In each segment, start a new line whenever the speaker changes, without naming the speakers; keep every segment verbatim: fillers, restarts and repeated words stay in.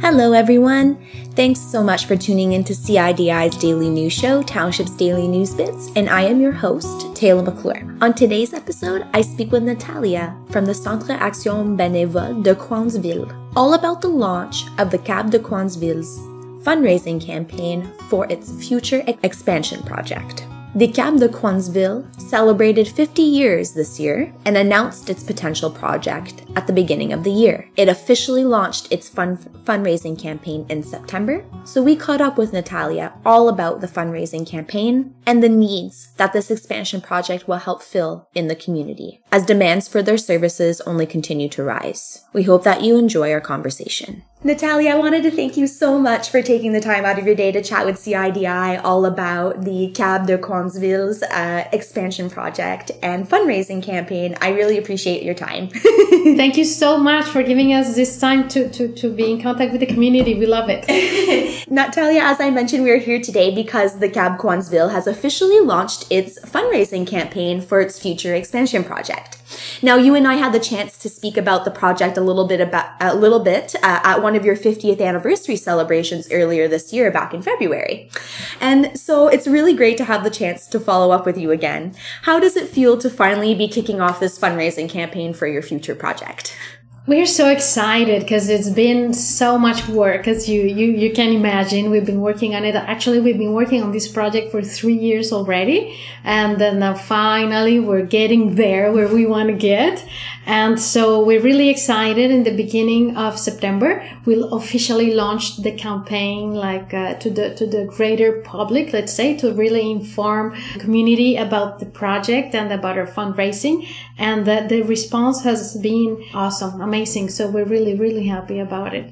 Hello everyone! Thanks so much for tuning in to C I D I's daily news show, Township's Daily News Bits, and I am your host, Taylor McClure. On today's episode, I speak with Natalia from the Centre Action Bénévole de Cowansville, all about the launch of the C A B de Cowansville's fundraising campaign for its future expansion project. The C A B de Cowansville celebrated fifty years this year and announced its potential project at the beginning of the year. It officially launched its fund fundraising campaign in September, so we caught up with Natalia all about the fundraising campaign and the needs that this expansion project will help fill in the community, as demands for their services only continue to rise. We hope that you enjoy our conversation. Natalia, I wanted to thank you so much for taking the time out of your day to chat with C I D I all about the C A B de Cowansville's uh, expansion project and fundraising campaign. I really appreciate your time.
Thank you so much for giving us this time to, to, to be in contact with the community. We love it.
Natalia, as I mentioned, we are here today because the C A B Cowansville has officially launched its fundraising campaign for its future expansion project. Now, you and I had the chance to speak about the project a little bit about a little bit uh, at one of your fiftieth anniversary celebrations earlier this year, back in February. And so it's really great to have the chance to follow up with you again. How does it feel to finally be kicking off this fundraising campaign for your future project?
We're so excited because it's been so much work, as you, you, you can imagine. We've been working on it. Actually, we've been working on this project for three years already. And then now finally we're getting there where we want to get. And so we're really excited. In the beginning of September, we'll officially launch the campaign, like uh, to the to the greater public, let's say, to really inform the community about the project and about our fundraising. And the, the response has been awesome, amazing. So we're really, really happy about it.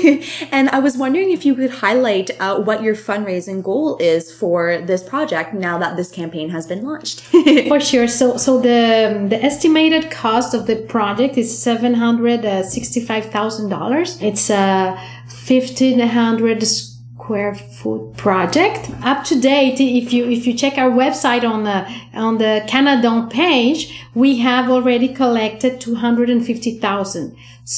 And I was wondering if you could highlight uh, what your fundraising goal is for this project now that this campaign has been launched.
For sure. So, so the the estimated cost of the project is seven hundred sixty-five thousand dollars. It's a fifteen hundred square foot project. Up to date, if you if you check our website on the on the Canadon page, we have already collected two hundred fifty thousand.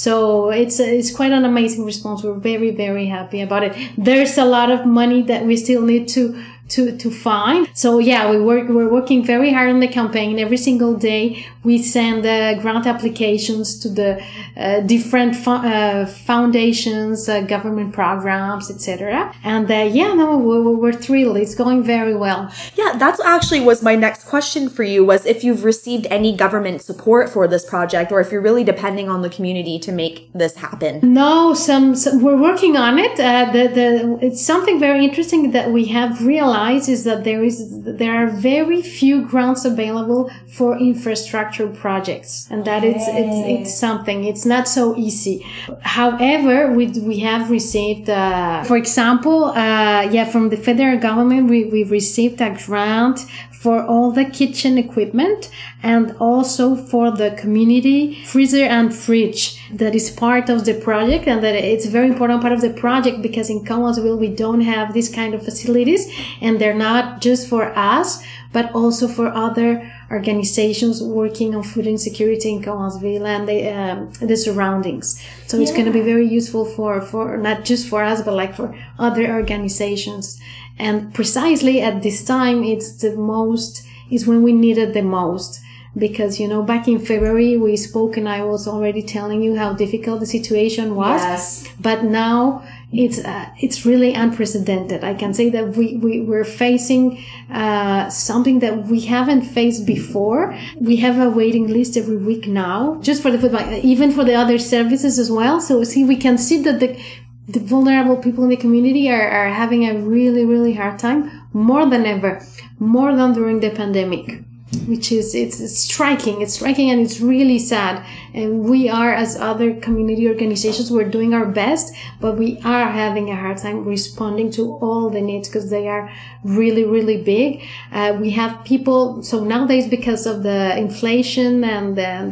So it's it's quite an amazing response. We're very, very happy about it. There's a lot of money that we still need to to to find. So yeah, we work we're working very hard on the campaign. Every single day we send uh, grant applications to the uh, different fo uh, foundations, uh, government programs, et cetera. And uh, yeah, no, we're, we're thrilled. It's going very well.
Yeah, that's actually was my next question for you, was if you've received any government support for this project, or if you're really depending on the community to make this happen.
No, some, some we're working on it. Uh, the the it's something very interesting that we have realized is that there is there are very few grants available for infrastructure projects, and that it's it's it's something. It's not so easy. However, we we have received, uh, for example, uh, yeah, from the federal government, we we received a grant for all the kitchen equipment and also for the community freezer and fridge that is part of the project, and that it's a very important part of the project because in Cowansville we don't have this kind of facilities, and they're not just for us but also for other organizations working on food insecurity in Cowansville and the, um, the surroundings. So yeah. It's going to be very useful for, for not just for us, but like for other organizations. And precisely at this time, it's the most, is when we need it the most. Because, you know, back in February, we spoke and I was already telling you how difficult the situation was.
Yes.
But now it's, uh, it's really unprecedented. I can say that we, we, we're facing, uh, something that we haven't faced before. We have a waiting list every week now, just for the food bank, even for the other services as well. So see, we can see that the, the vulnerable people in the community are, are having a really, really hard time, more than ever, more than during the pandemic. Which is, it's, it's striking, it's striking and it's really sad. And we are, as other community organizations, we're doing our best, but we are having a hard time responding to all the needs because they are really, really big. Uh, we have people, so nowadays because of the inflation and the,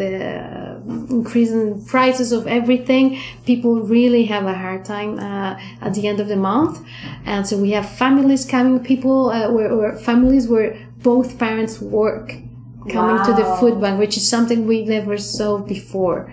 the increase in prices of everything, people really have a hard time uh, at the end of the month. And so we have families coming, people, uh, where, where families where both parents work coming wow. to the food bank, which is something we never saw before.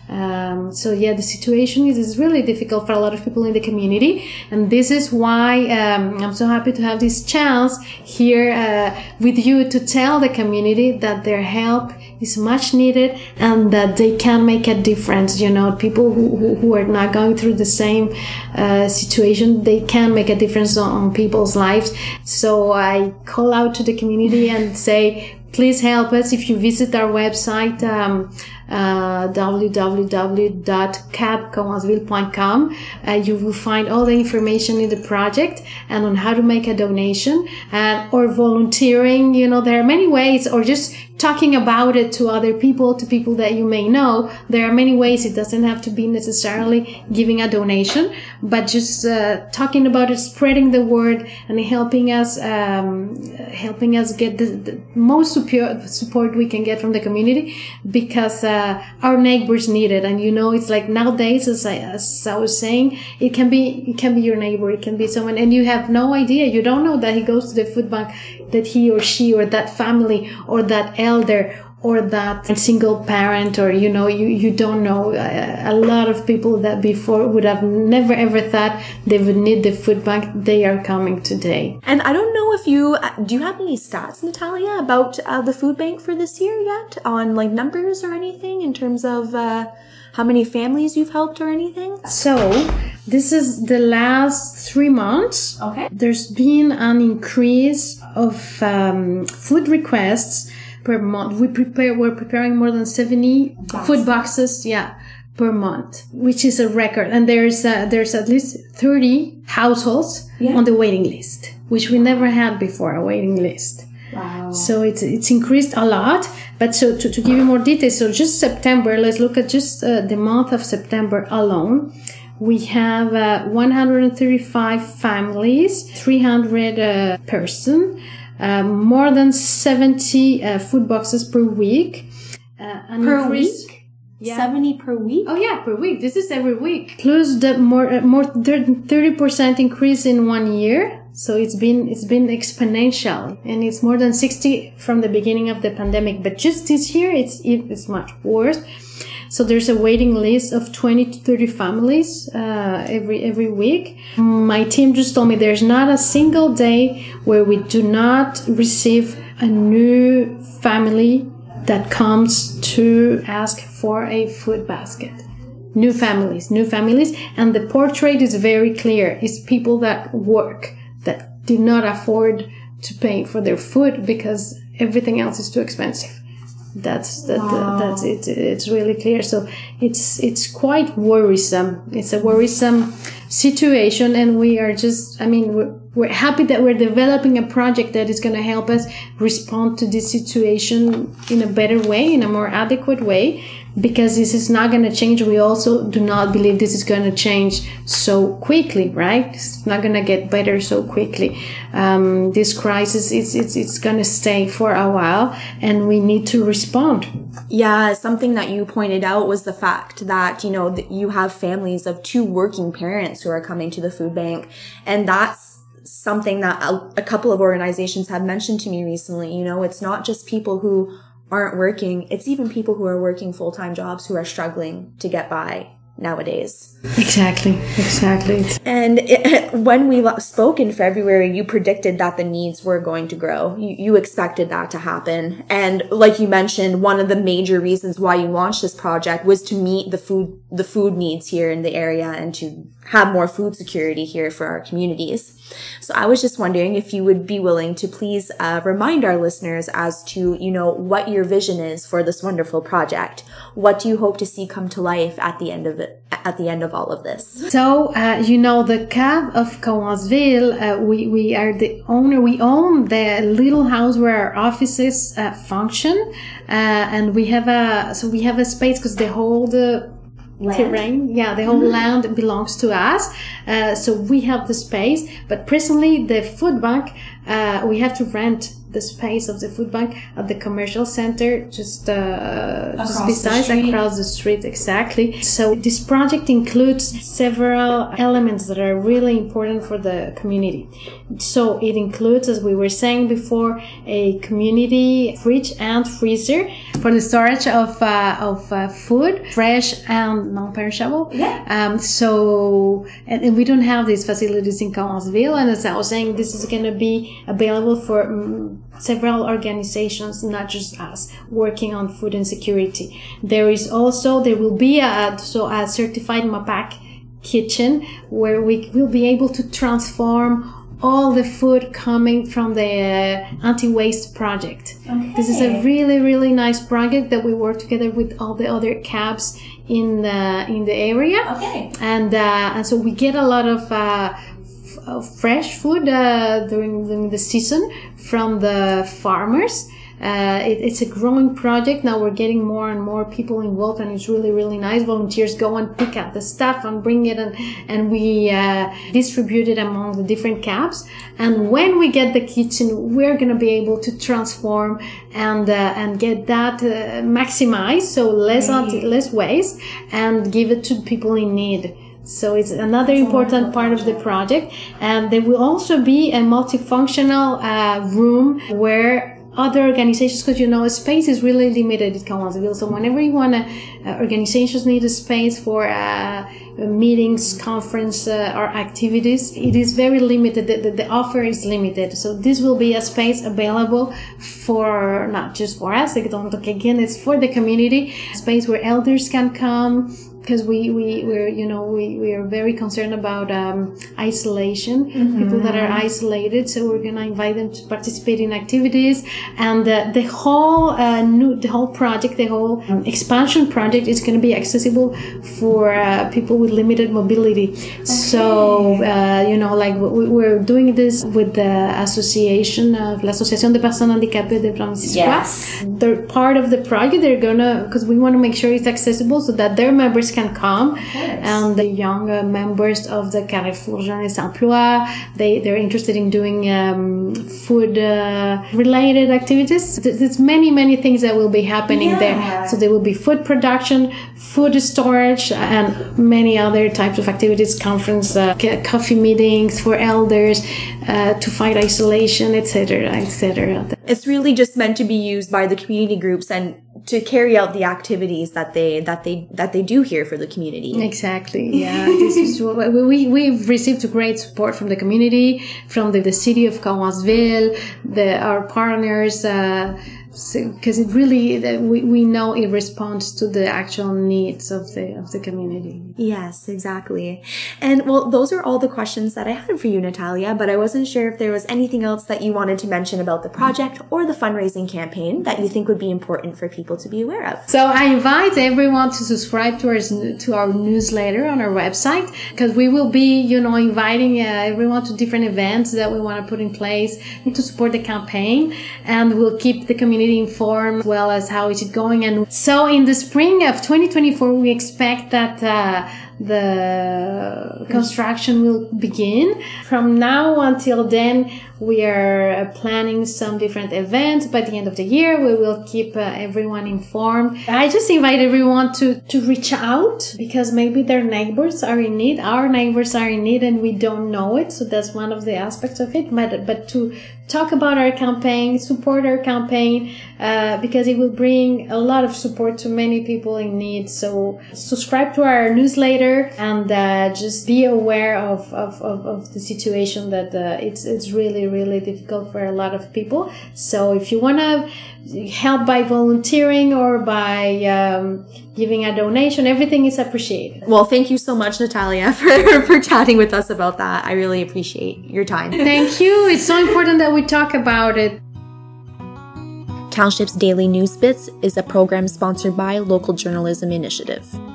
Um, so yeah, the situation is, is really difficult for a lot of people in the community, and this is why um, I'm so happy to have this chance here uh, with you to tell the community that their help is much needed and that they can make a difference. You know, people who, who, who are not going through the same uh, situation, they can make a difference on, on people's lives. So I call out to the community and say, please help us. If you visit our website, um, uh, w w w dot cab cowansville dot com, uh, you will find all the information in the project and on how to make a donation, uh, or volunteering. You know, there are many ways, or just talking about it to other people, to people that you may know. There are many ways. It doesn't have to be necessarily giving a donation, but just uh, talking about it, spreading the word, and helping us, um, helping us get the, the most support, support we can get from the community, because uh, our neighbors need it. And you know, it's like nowadays, as I, as I was saying, it can be it can be your neighbor, it can be someone, and you have no idea. You don't know that he goes to the food bank, that he or she or that family or that elder or that single parent, or, you know, you, you don't know. A, a lot of people that before would have never ever thought they would need the food bank, they are coming today.
And I don't know if you, do you have any stats, Natalia, about uh, the food bank for this year yet, on like numbers or anything in terms of uh, how many families you've helped or anything?
So this is the last three months.
Okay.
There's been an increase of um, food requests per month. We prepare, we're preparing more than seventy Box. food boxes, yeah, per month, which is a record. And there's uh, there's at least thirty households yeah. on the waiting list, which we never had before, a waiting list.
Wow.
So it's it's increased a lot. But so to, to give you more details, so just September, let's look at just uh, the month of September alone. We have uh, one hundred thirty-five families, three hundred uh, person, uh, more than seventy uh, food boxes per week.
Uh, per increase, week? Yeah. seventy per week?
Oh yeah, per week. This is every week. Plus the more uh, more thirty percent increase in one year. So it's been it's been exponential, and it's more than sixty from the beginning of the pandemic. But just this year, it's it's much worse. So there's a waiting list of twenty to thirty families uh, every every week. My team just told me there's not a single day where we do not receive a new family that comes to ask for a food basket. New families, new families, and the portrait is very clear. It's people that work, that do not afford to pay for their food because everything else is too expensive. That's that, wow. that that's it. It's really clear. So it's it's quite worrisome. It's a worrisome situation, and we are just. I mean, we're, we're happy that we're developing a project that is going to help us respond to this situation in a better way, in a more adequate way. Because this is not going to change. We also do not believe this is going to change so quickly, right? It's not going to get better so quickly. Um, this crisis, it's, it's, it's going to stay for a while, and we need to respond.
Yeah, something that you pointed out was the fact that, you know, that you have families of two working parents who are coming to the food bank. And that's something that a, a couple of organizations have mentioned to me recently. You know, it's not just people who aren't working, it's even people who are working full-time jobs who are struggling to get by nowadays.
Exactly, exactly.
And it, when we spoke in February, you predicted that the needs were going to grow. You, you expected that to happen. And like you mentioned, one of the major reasons why you launched this project was to meet the food, the food needs here in the area and to have more food security here for our communities. So I was just wondering if you would be willing to please uh, remind our listeners as to, you know, what your vision is for this wonderful project. What do you hope to see come to life at the end of it, at the end of all of this?
So, uh, you know, the Cab of Cowansville, uh, we, we are the owner, we own the little house where our offices uh, function. Uh, and we have a, so we have a space because the whole, the Land. terrain, yeah, the whole mm-hmm. land belongs to us. Uh, so we have the space, but presently the food bank, uh, we have to rent the space of the food bank at the commercial center, just uh,
across
just besides
the
across the street, exactly. So this project includes several elements that are really important for the community. So it includes, as we were saying before, a community fridge and freezer for the storage of uh, of uh, food, fresh and non-perishable.
Yeah.
Um, so and, and we don't have these facilities in Cowansville, and as I was saying, this is going to be available for um, several organizations, not just us, working on food insecurity. There is also, there will be a, so a certified MAPAC kitchen where we will be able to transform all the food coming from the uh, anti-waste project.
Okay.
This is a really, really nice project that we work together with all the other cabs in the, in the area.
Okay.
And, uh, and so we get a lot of, uh, f- fresh food, uh, during, during the season from the farmers. Uh, it, it's a growing project. Now we're getting more and more people involved, and it's really, really nice. Volunteers go and pick up the stuff and bring it, and, and we uh, distribute it among the different cabs. And when we get the kitchen, we're going to be able to transform and uh, and get that uh, maximized, so less
Right.
less waste, and give it to people in need. So it's another That's important part project. of the project. And there will also be a multifunctional uh, room where other organizations, because you know space is really limited at Cowansville, so whenever you want to, uh, organizations need a space for uh, meetings, conference uh, or activities, it is very limited. The, the, the offer is limited, so this will be a space available for not just for us, again it's for the community, a space where elders can come, because we, we, we're, you know, we, we are very concerned about um, isolation, mm-hmm. people that are isolated. So we're going to invite them to participate in activities. And uh, the whole uh, new, the whole project, the whole um, expansion project is going to be accessible for uh, people with limited mobility. Okay. So, uh, you know, like we, we're doing this with the association of l'Association des Personnes Handicapées de Franciscois.
Yes.
They're part of the project. They're going to, because we want to make sure it's accessible so that their members can come, and the young uh, members of the Carrefour Jeunesse Emploi, they they're interested in doing um, food uh, related activities. There's many many things that will be happening yeah. there. So there will be food production, food storage, and many other types of activities, conference, uh, coffee meetings for elders uh, to fight isolation, et cetera, et cetera.
It's really just meant to be used by the community groups and to carry out the activities that they that they that they do here for the community.
Exactly. Yeah. This is what we we've received great support from the community, from the, the city of Cowansville, the our partners. Uh, because so, it really we, we know it responds to the actual needs of the of the community.
Yes, exactly. And well, those are all the questions that I had for you, Natalia, but I wasn't sure if there was anything else that you wanted to mention about the project or the fundraising campaign that you think would be important for people to be aware of.
So I invite everyone to subscribe to our to our newsletter on our website, because we will be, you know, inviting uh, everyone to different events that we want to put in place to support the campaign, and we'll keep the community informed as well as how is it going. And so in the spring of twenty twenty-four, we expect that uh, the construction will begin. From now until then, we are planning some different events. By the end of the year, we will keep uh, everyone informed. I just invite everyone to, to reach out, because maybe their neighbors are in need. Our neighbors are in need and we don't know it. So that's one of the aspects of it. But, but to talk about our campaign, support our campaign, uh, because it will bring a lot of support to many people in need. So subscribe to our newsletter and uh, just be aware of, of, of, of the situation that uh, it's, it's really, really difficult for a lot of people. So if you want to help by volunteering or by um, giving a donation, everything is appreciated.
Well, thank you so much, Natalia, for, for chatting with us about that. I really appreciate your time.
Thank you. It's so important that we talk about it.
Township's Daily News Bits is a program sponsored by Local Journalism Initiative.